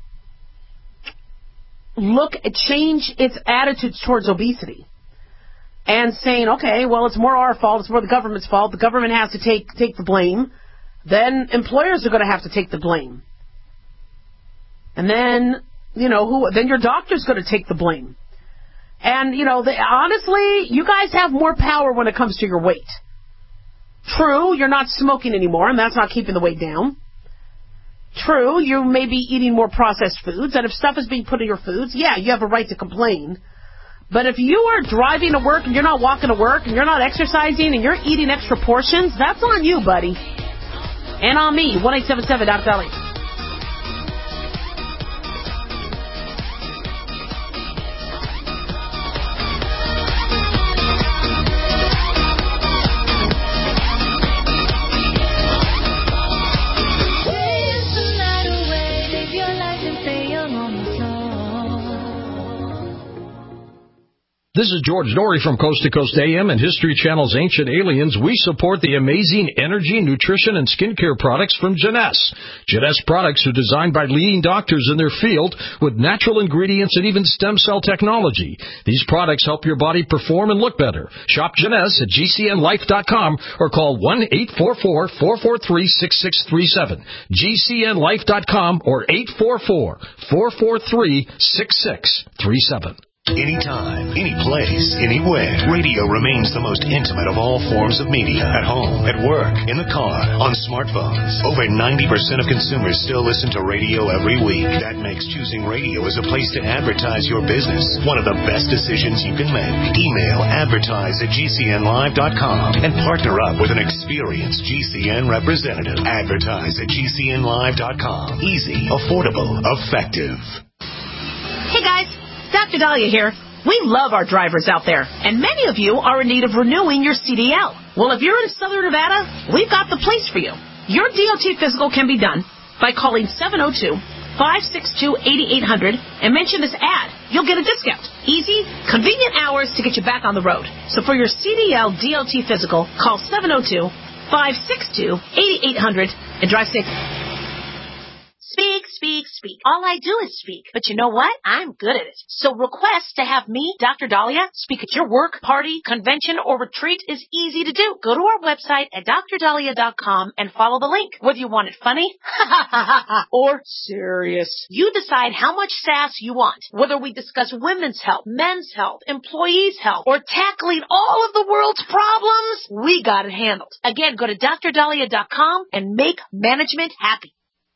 look, change its attitudes towards obesity. And saying, okay, well, it's more our fault, it's more the government's fault, the government has to take take the blame, then employers are going to have to take the blame. And then, you know, who? Then your doctor's going to take the blame. And, you know, they, honestly, you guys have more power when it comes to your weight. True, you're not smoking anymore, and that's not keeping the weight down. True, you may be eating more processed foods, and if stuff is being put in your foods, yeah, you have a right to complain. But if you are driving to work and you're not walking to work and you're not exercising and you're eating extra portions, that's on you, buddy. And on me, one eight seven seven Doctor Dolly. This is George Norrie from Coast to Coast A M and History Channel's Ancient Aliens. We support the amazing energy, nutrition, and skincare products from Jeunesse. Jeunesse products are designed by leading doctors in their field with natural ingredients and even stem cell technology. These products help your body perform and look better. Shop Jeunesse at G C N life dot com or call one eight four four, four four three, six six three seven. G C N life dot com or eight four four, four four three, six six three seven. Anytime, any place, anywhere. Radio remains the most intimate of all forms of media. At home, at work, in the car, on smartphones. Over ninety percent of consumers still listen to radio every week. That makes choosing radio as a place to advertise your business one of the best decisions you can make. Email advertise at G C N live dot com and partner up with an experienced G C N representative. Advertise at G C N live dot com. Easy, affordable, effective. Hey guys, Doctor Dahlia here. We love our drivers out there, and many of you are in need of renewing your C D L. Well, if you're in Southern Nevada, we've got the place for you. Your D O T physical can be done by calling seven oh two, five six two, eight eight hundred and mention this ad. You'll get a discount. Easy, convenient hours to get you back on the road. So for your C D L D O T physical, call seven oh two, five six two, eight eight hundred and drive safe. Speak, speak, speak. All I do is speak. But you know what? I'm good at it. So request to have me, Doctor Dahlia, speak at your work, party, convention, or retreat is easy to do. Go to our website at dr dahlia dot com and follow the link. Whether you want it funny or serious, you decide how much sass you want. Whether we discuss women's health, men's health, employees' health, or tackling all of the world's problems, we got it handled. Again, go to dr dahlia dot com and make management happy.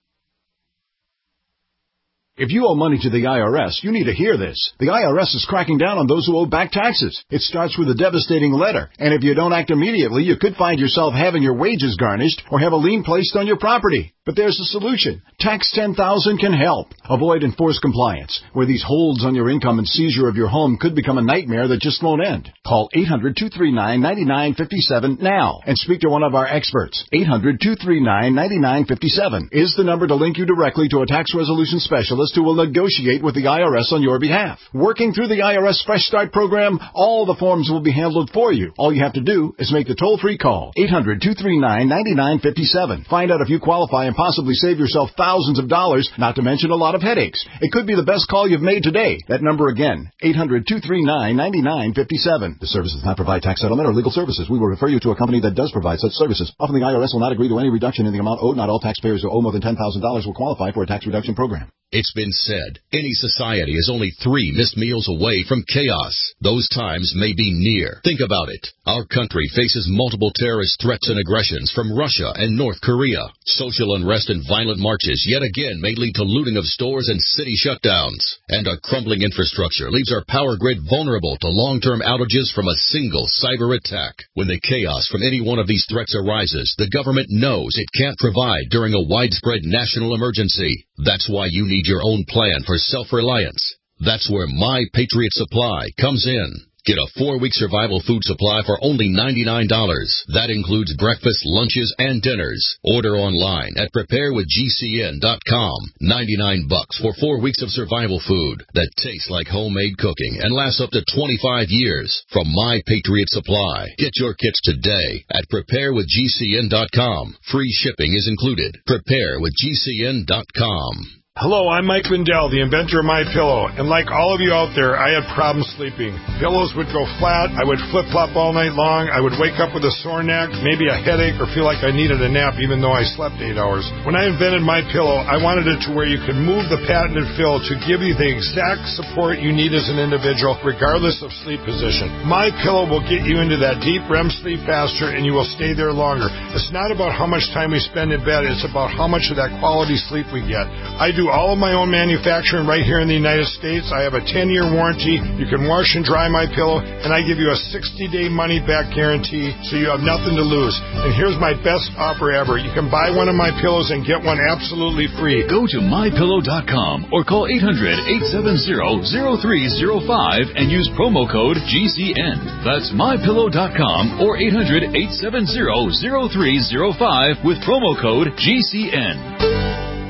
If you owe money to the I R S, you need to hear this. The I R S is cracking down on those who owe back taxes. It starts with a devastating letter, and if you don't act immediately, you could find yourself having your wages garnished or have a lien placed on your property. But there's a solution. Tax ten thousand can help. Avoid enforced compliance, where these holds on your income and seizure of your home could become a nightmare that just won't end. Call eight hundred, two three nine, nine nine five seven now and speak to one of our experts. eight hundred, two three nine, nine nine five seven is the number to link you directly to a tax resolution specialist who will negotiate with the I R S on your behalf. Working through the I R S Fresh Start program, all the forms will be handled for you. All you have to do is make the toll-free call. eight hundred, two three nine, nine nine five seven. Find out if you qualify and possibly save yourself thousands of dollars, not to mention a lot of headaches. It could be the best call you've made today. That number again, eight hundred, two three nine, nine nine five seven. The service does not provide tax settlement or legal services. We will refer you to a company that does provide such services. Often the I R S will not agree to any reduction in the amount owed. Not all taxpayers who owe more than ten thousand dollars will qualify for a tax reduction program. It's been said, any society is only three missed meals away from chaos. Those times may be near. Think about it. Our country faces multiple terrorist threats and aggressions from Russia and North Korea. Social unrest and violent marches yet again may lead to looting of stores and city shutdowns. And a crumbling infrastructure leaves our power grid vulnerable to long-term outages from a single cyber attack. When the chaos from any one of these threats arises, the government knows it can't provide during a widespread national emergency. That's why you need your own plan for self-reliance. That's where My Patriot Supply comes in. Get a four-week survival food supply for only ninety-nine dollars. That includes breakfast, lunches, and dinners. Order online at prepare with G C N dot com. ninety-nine bucks for four weeks of survival food that tastes like homemade cooking and lasts up to twenty-five years from My Patriot Supply. Get your kits today at prepare with G C N dot com. Free shipping is included. prepare with G C N dot com. Hello, I'm Mike Lindell, the inventor of MyPillow, and like all of you out there, I had problems sleeping. Pillows would go flat, I would flip-flop all night long, I would wake up with a sore neck, maybe a headache, or feel like I needed a nap even though I slept eight hours. When I invented MyPillow, I wanted it to where you could move the patented fill to give you the exact support you need as an individual, regardless of sleep position. MyPillow will get you into that deep R E M sleep faster, and you will stay there longer. It's not about how much time we spend in bed, it's about how much of that quality sleep we get. I do all of my own manufacturing right here in the United States. I have a ten-year warranty. You can wash and dry my pillow, and I give you a sixty-day money-back guarantee, so you have nothing to lose. And here's my best offer ever. You can buy one of my pillows and get one absolutely free. Go to my pillow dot com or call eight hundred, eight seven zero, zero three zero five and use promo code G C N. That's my pillow dot com or eight hundred, eight seven zero, zero three zero five with promo code G C N.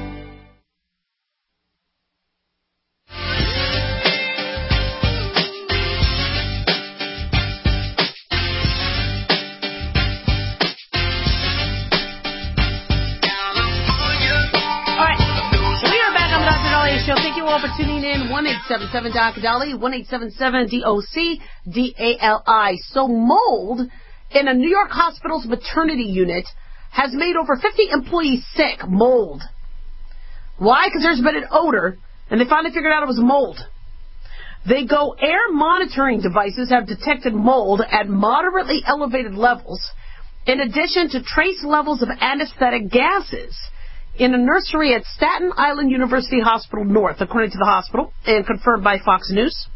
For tuning in, one eight seven seven D O C D A L I, one eight seven seven D O C D A L I. So mold in a New York hospital's maternity unit has made over fifty employees sick. Mold. Why? Because there's been an odor, and they finally figured out it was mold. They go, air monitoring devices have detected mold at moderately elevated levels, in addition to trace levels of anesthetic gases in a nursery at Staten Island University Hospital North, according to the hospital, and confirmed by Fox News.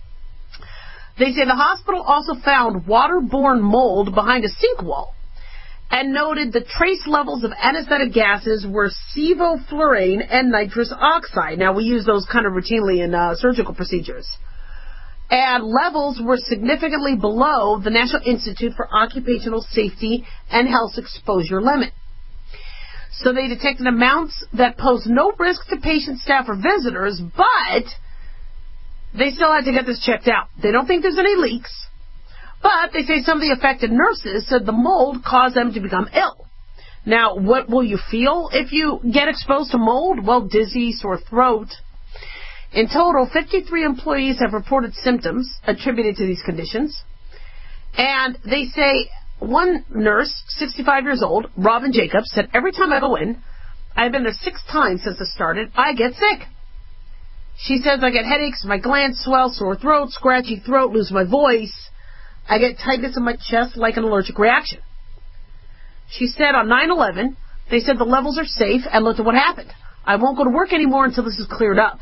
They say the hospital also found waterborne mold behind a sink wall and noted the trace levels of anesthetic gases were sevoflurane and nitrous oxide. Now, we use those kind of routinely in uh, surgical procedures. And levels were significantly below the National Institute for Occupational Safety and Health exposure limit. So they detected amounts that pose no risk to patients, staff, or visitors, but they still had to get this checked out. They don't think there's any leaks, but they say some of the affected nurses said the mold caused them to become ill. Now, what will you feel if you get exposed to mold? Well, dizzy, sore throat. In total, fifty-three employees have reported symptoms attributed to these conditions. And they say one nurse, sixty-five years old, Robin Jacobs, said, every time I go in, I've been there six times since it started, I get sick. She says, I get headaches, my glands swell, sore throat, scratchy throat, lose my voice. I get tightness in my chest like an allergic reaction. She said on nine eleven, they said the levels are safe, and look at what happened. I won't go to work anymore until this is cleared up.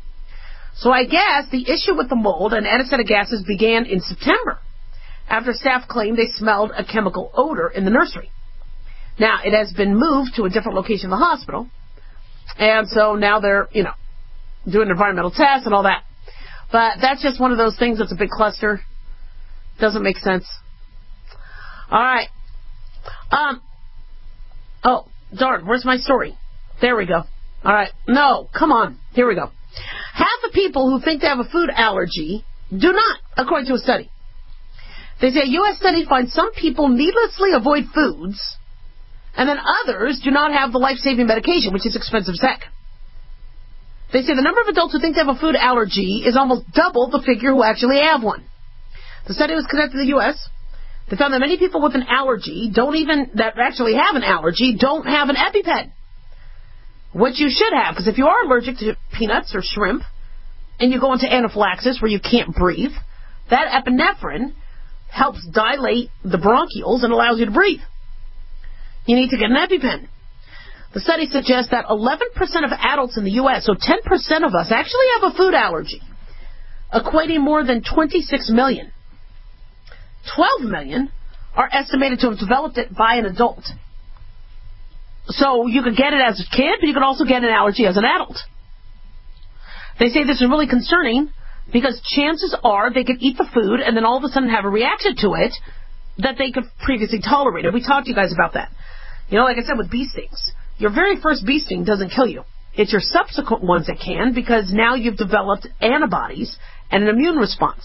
So I guess the issue with the mold and anesthetic gases began in September, after staff claimed they smelled a chemical odor in the nursery. Now, it has been moved to a different location in the hospital, and so now they're, you know, doing environmental tests and all that. But that's just one of those things that's a big cluster. Doesn't make sense. All right. Um. Oh, darn, where's my story? There we go. All right. No, come on. Here we go. Half the people who think they have a food allergy do not, according to a study. They say a U S study finds some people needlessly avoid foods, and then others do not have the life-saving medication, which is expensive as heck. They say the number of adults who think they have a food allergy is almost double the figure who actually have one. The study was conducted in the U S They found that many people with an allergy don't even, that actually have an allergy, don't have an EpiPen. Which you should have, because if you are allergic to peanuts or shrimp, and you go into anaphylaxis where you can't breathe, that epinephrine helps dilate the bronchioles and allows you to breathe. You need to get an EpiPen. The study suggests that eleven percent of adults in the U S, so ten percent of us, actually have a food allergy, equating more than twenty-six million. twelve million are estimated to have developed it by an adult. So you could get it as a kid, but you could also get an allergy as an adult. They say this is really concerning because chances are they could eat the food and then all of a sudden have a reaction to it that they could previously tolerate. We talked to you guys about that. You know, like I said, with bee stings, your very first bee sting doesn't kill you. It's your subsequent ones that can, because now you've developed antibodies and an immune response.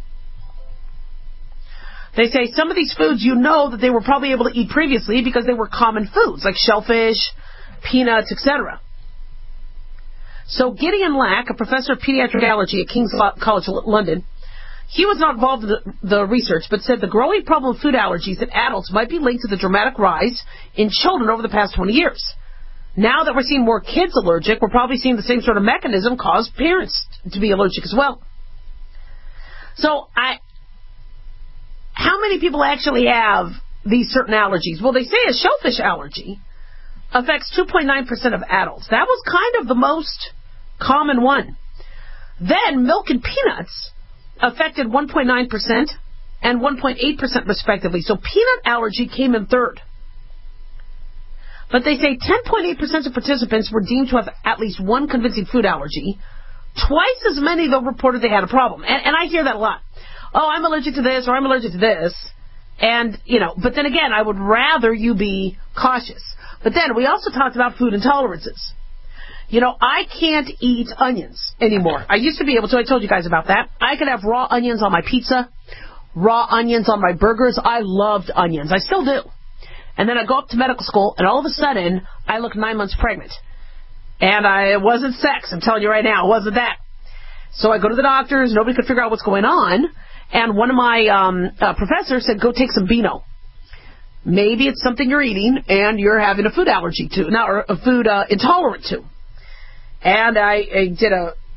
They say some of these foods you know that they were probably able to eat previously because they were common foods, like shellfish, peanuts, et cetera. So Gideon Lack, a professor of pediatric allergy at King's College London, he was not involved in the, the research, but said the growing problem of food allergies in adults might be linked to the dramatic rise in children over the past twenty years. Now that we're seeing more kids allergic, we're probably seeing the same sort of mechanism cause parents to be allergic as well. So I... How many people actually have these certain allergies? Well, they say a shellfish allergy affects two point nine percent of adults. That was kind of the most common one. Then milk and peanuts affected one point nine percent and one point eight percent respectively. So peanut allergy came in third. But they say ten point eight percent of participants were deemed to have at least one convincing food allergy. Twice as many, though, reported they had a problem. And, and I hear that a lot. Oh, I'm allergic to this, or I'm allergic to this. And, you know, but then again, I would rather you be cautious. But then we also talked about food intolerances. You know, I can't eat onions anymore. I used to be able to. I told you guys about that. I could have raw onions on my pizza, raw onions on my burgers. I loved onions. I still do. And then I go up to medical school, and all of a sudden, I look nine months pregnant. And I, it wasn't sex. I'm telling you right now, it wasn't that. So I go to the doctors. Nobody could figure out what's going on. And one of my um, uh, professors said, go take some Beano. Maybe it's something you're eating and you're having a food allergy to, not or a food uh, intolerant to. And I, I did a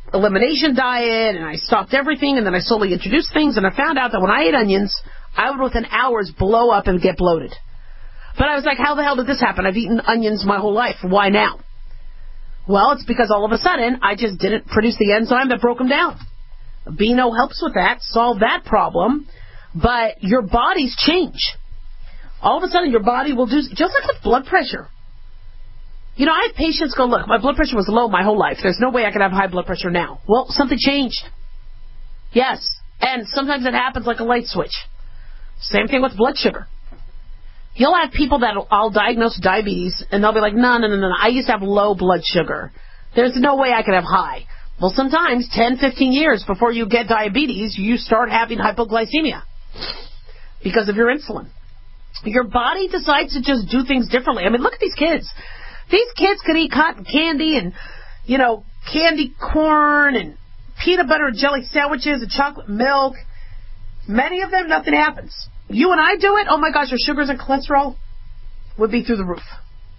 elimination diet, and I stopped everything, and then I slowly introduced things, and I found out that when I ate onions, I would within hours blow up and get bloated. But I was like, how the hell did this happen? I've eaten onions my whole life. Why now? Well, it's because all of a sudden, I just didn't produce the enzyme that broke them down. Beano helps with that, solve that problem, but your bodies change. All of a sudden, your body will do, just like with blood pressure. You know, I have patients go, look, my blood pressure was low my whole life. There's no way I could have high blood pressure now. Well, something changed. Yes, and sometimes it happens like a light switch. Same thing with blood sugar. You'll have people that I'll diagnose with diabetes, and they'll be like, no, no, no, no, I used to have low blood sugar. There's no way I could have high. Well, sometimes ten, fifteen years before you get diabetes, you start having hypoglycemia because of your insulin. Your body decides to just do things differently. I mean, look at these kids. These kids could eat cotton candy and, you know, candy corn and peanut butter and jelly sandwiches and chocolate milk. Many of them, nothing happens. You and I do it, oh my gosh, your sugars and cholesterol would be through the roof.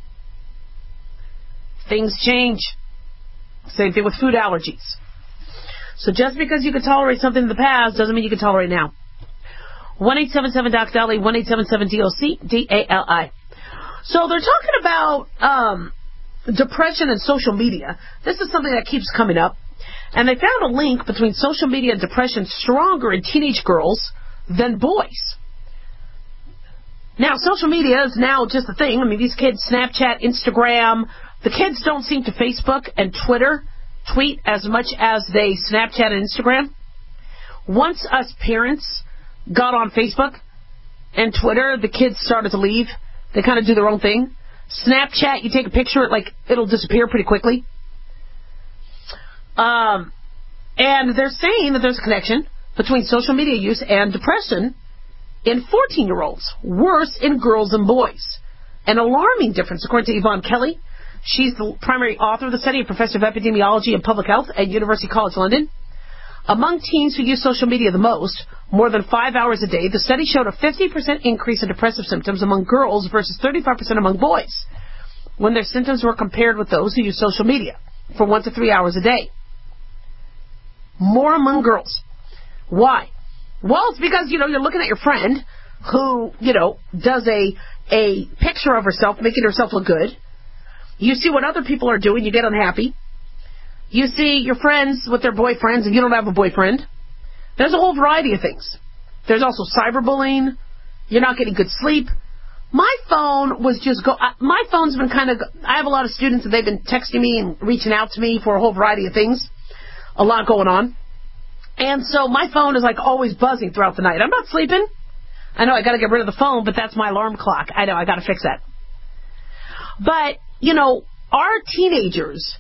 Things change. Same thing with food allergies. So just because you could tolerate something in the past doesn't mean you can tolerate now. one eight seven seven D O C D A L I, one eight seven seven D O C D A L I. So they're talking about um, depression and social media. This is something that keeps coming up. And they found a link between social media and depression stronger in teenage girls than boys. Now, social media is now just a thing. I mean, these kids Snapchat, Instagram. The kids don't seem to Facebook and Twitter tweet as much as they Snapchat and Instagram. Once us parents got on Facebook and Twitter, the kids started to leave. They kind of do their own thing. Snapchat, you take a picture, it like it'll disappear pretty quickly. Um, and they're saying that there's a connection between social media use and depression in fourteen-year-olds, worse in girls and boys. An alarming difference, according to Yvonne Kelly. She's the primary author of the study and professor of epidemiology and public health at University College London. Among teens who use social media the most, more than five hours a day, the study showed a fifty percent increase in depressive symptoms among girls versus thirty-five percent among boys, when their symptoms were compared with those who use social media for one to three hours a day. More among girls. Why? Well, it's because, you know, you're looking at your friend who, you know, does a a picture of herself, making herself look good. You see what other people are doing, you get unhappy. You see your friends with their boyfriends, and you don't have a boyfriend. There's a whole variety of things. There's also cyberbullying. You're not getting good sleep. My phone was just go. My phone's been kind of. I have a lot of students, and they've been texting me and reaching out to me for a whole variety of things. A lot going on. And so my phone is like always buzzing throughout the night. I'm not sleeping. I know I got to get rid of the phone, but that's my alarm clock. I know I got to fix that. But, you know, our teenagers,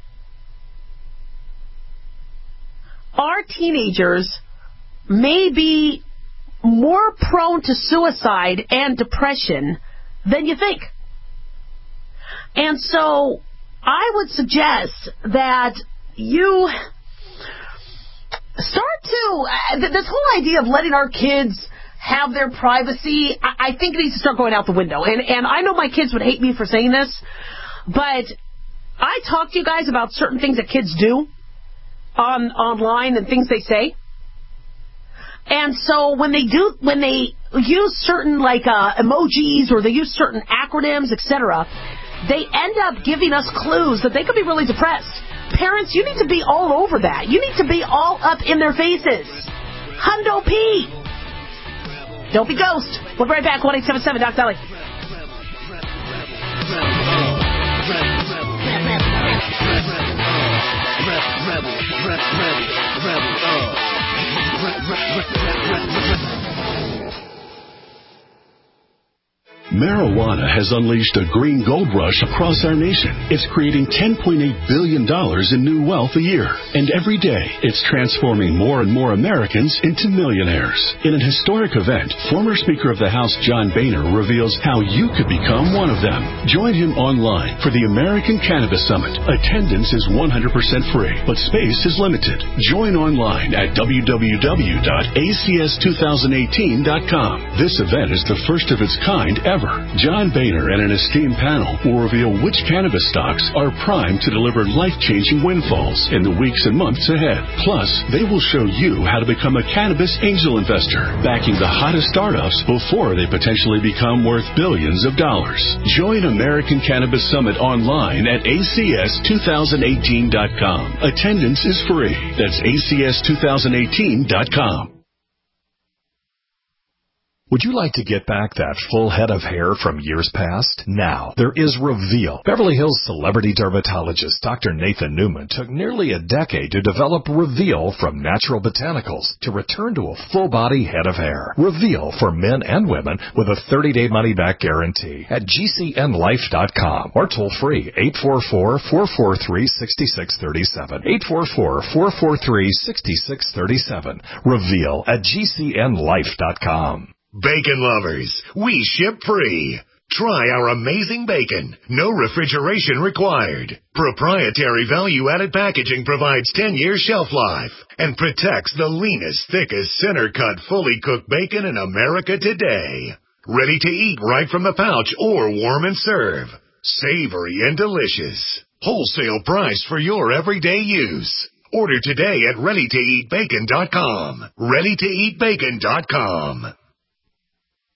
our teenagers may be more prone to suicide and depression than you think. And so I would suggest that you start to, uh, this whole idea of letting our kids have their privacy, I, I think it needs to start going out the window. And, and I know my kids would hate me for saying this, but I talk to you guys about certain things that kids do on online and things they say. And so when they do, when they use certain like uh, emojis or they use certain acronyms, et cetera, they end up giving us clues that they could be really depressed. Parents, you need to be all over that. You need to be all up in their faces. Hundo P. Don't be ghost. We'll be right back. one eight seven seven Doc Dolly. Marijuana has unleashed a green gold rush across our nation. It's creating ten point eight billion dollars in new wealth a year. And every day, it's transforming more and more Americans into millionaires. In an historic event, former Speaker of the House John Boehner reveals how you could become one of them. Join him online for the American Cannabis Summit. Attendance is one hundred percent free, but space is limited. Join online at w w w dot a c s two thousand eighteen dot com. This event is the first of its kind ever. more. John Boehner and an esteemed panel will reveal which cannabis stocks are primed to deliver life-changing windfalls in the weeks and months ahead. Plus, they will show you how to become a cannabis angel investor, backing the hottest startups before they potentially become worth billions of dollars. Join American Cannabis Summit online at A C S twenty eighteen dot com. Attendance is free. That's A C S twenty eighteen dot com. Would you like to get back that full head of hair from years past? Now, there is Reveal. Beverly Hills celebrity dermatologist Doctor Nathan Newman took nearly a decade to develop Reveal from natural botanicals to return to a full-body head of hair. Reveal for men and women with a thirty-day money-back guarantee at G C N life dot com or toll-free eight four four, four four three, six six three seven. eight four four, four four three, six six three seven. Reveal at G C N life dot com. Bacon lovers, we ship free. Try our amazing bacon. No refrigeration required. Proprietary value-added packaging provides ten years shelf life and protects the leanest, thickest, center-cut, fully cooked bacon in America today. Ready to eat right from the pouch or warm and serve. Savory and delicious. Wholesale price for your everyday use. Order today at ready to eat bacon dot com. ready to eat bacon dot com.